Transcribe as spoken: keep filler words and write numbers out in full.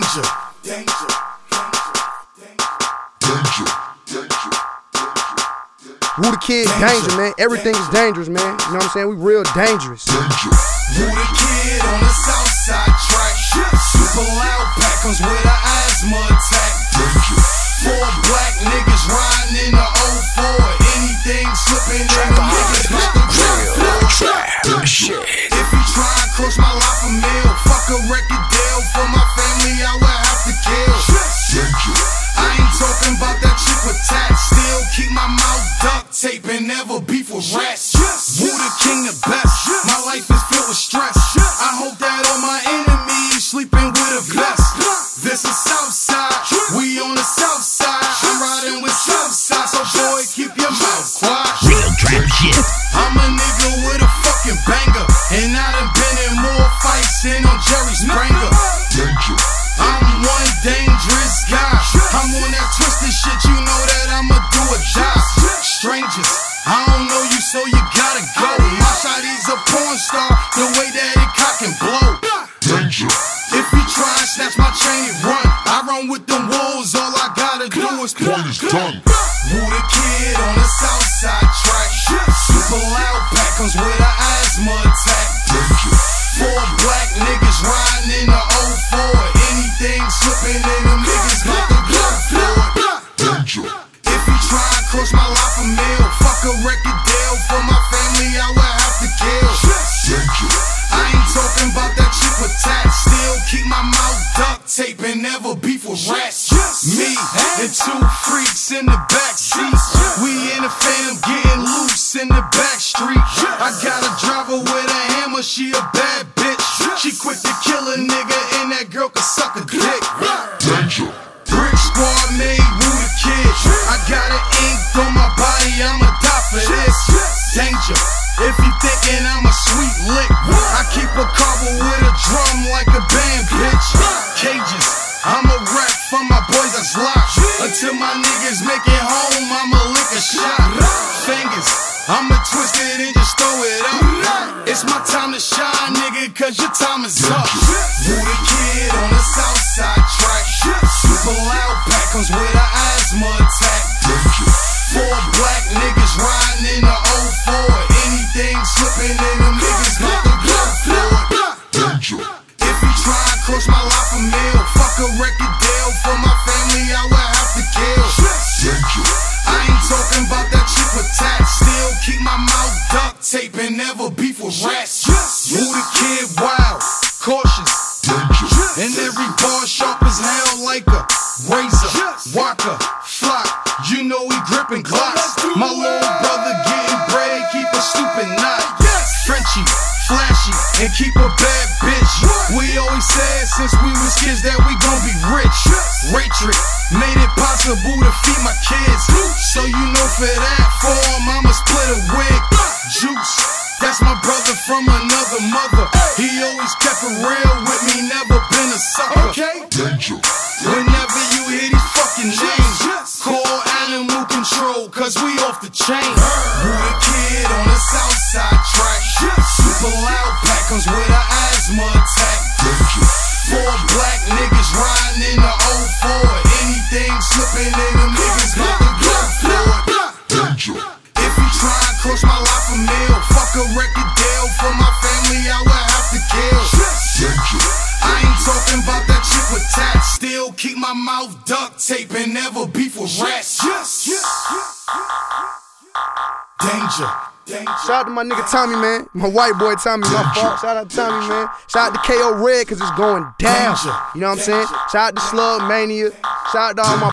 Danger, danger, danger, danger. Woo the Kid, danger, man. Everything is dangerous, man. You know what I'm saying? We real dangerous. Danger. Woo the Kid on the south side track. Super loud pack comes with an asthma attack. Danger. Four black niggas riding in the oh four. Anything slipping in the niggas like the real trap. Shit. If you try and cross my life a meal, fuck a record deal for my family, I would have to kill. Danger. I ain't talking about that chick with tats. Still keep my mouth duct tape and never beef with rats. Woo the king the best. My life is filled with stress. I hope that all my enemies sleeping with a vest. This is Southside. We on the south side. I'm riding with Southside. So boy, keep your mouth quiet. Real trap shit. I'm a nigga with a fucking banger, and I done been in more fights than on Jerry Springer. I'm one dangerous guy. I'm on that twisted shit, you know that I'ma do or die. Strangers, I don't know you, so you gotta go. My shawty's a porn star, the way that it cock and blow. Danger. If you try and snatch my chain and run, I run with them wolves, all I gotta do is point is done. Woo the Kid on the south side track. Super loud pack comes with an asthma attack. Danger. Four black niggas riding in the oh four. Anything slipping in them niggas like the blood floor. Danger. If you try and cross my life a meal, fuck a record deal for my family, I would have to kill. Danger. I ain't talking about that chick with tats. Still keep my mouth duct tape and never beef with rats. Me and two freaks in the back seat. We in the Phantom getting loose in the back street. I got a driver with a hammer, she a bad bitch. She quick to kill a nigga and that girl can suck a dick. Danger. Brick Squad made Woo the Kid. I got an ink on my body, I'ma die for this. Danger. If you thinking I'm a sweet lick, I keep a carver with a drum like a band, bitch. Cages, I'm a rep for my boys that's locked. Until my niggas make it home, I'ma lick a shot. Fingers, I'ma twist it and just throw it up. It's my time to shine, nigga, cause your time is up. Woo the Kid on the south side track. Super loud pack comes with an asthma attack. Four black niggas riding in the oh four. Anything slipping in them niggas like the blood floor. Danger. If you try and cross my life a meal, fuck a record deal for my family, I would have to kill. Danger. I ain't talking about that chick with tats. Still keep my mouth duct tape and never beef with rats. Woo the Kid wild, cautious. Danger. And every bar sharp as hell like a razor. Walker, flock, you know we gripping Glocks. My little brother getting bread, keep a stupid knot. Frenchie, flashy, and keep a bad bitch. We always said since we was kids that we gon' be rich. Raytrick made it possible to feed my kids. So you know for that form I'ma split a wig. Juice, that's my brother from another mother. He always kept it real with me, never been a sucker. Danger. Whenever you hear these fucking names, call Animal Control, cause we off the chain. Woo the Kid on the south side track. Super loud pack comes with an asthma attack. Four black niggas riding in the oh four. Anything slipping in them niggas like the blood floor. Danger. If you try and cross my life a meal, fuck a record deal for my family, I would have to kill. Danger. I ain't talking about that chick with tats. Still keep my mouth duct tape and never beef with rats. Danger. Shout out to my nigga Tommy, man. My white boy Tommy, my fault. Shout out to Tommy, man. Shout out to K O Red, cause it's going down. You know what I'm saying? Shout out to Slug Mania. Shout out to all my